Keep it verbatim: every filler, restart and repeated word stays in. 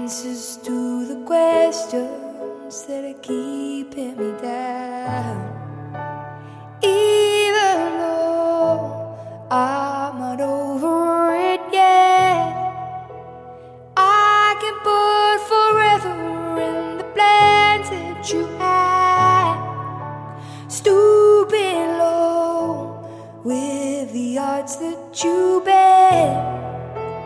answers to the questions that are keeping me down. Even though I'm not over it yet, I can put forever in the plans that you had. Stooping low with the odds that you